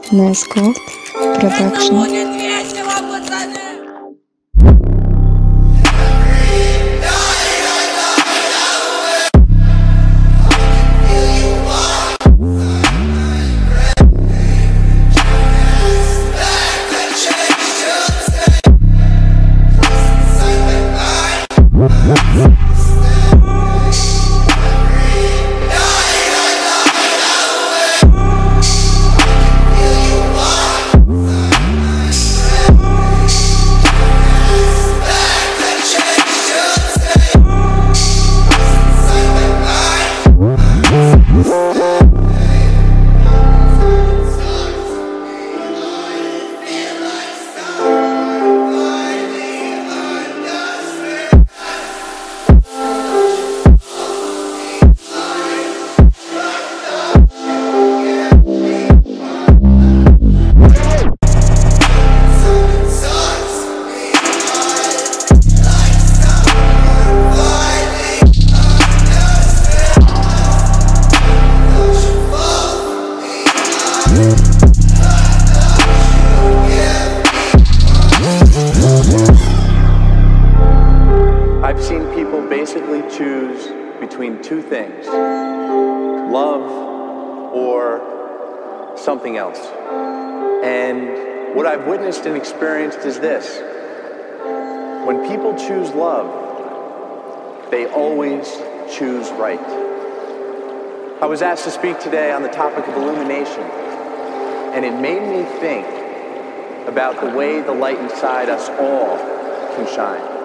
Nescode Production. I've seen people basically choose between two things: love or something else. And what I've witnessed and experienced is this: when people choose love, they always choose right. I was asked to speak today on the topic of illumination, and it made me think about the way the light inside us all can shine.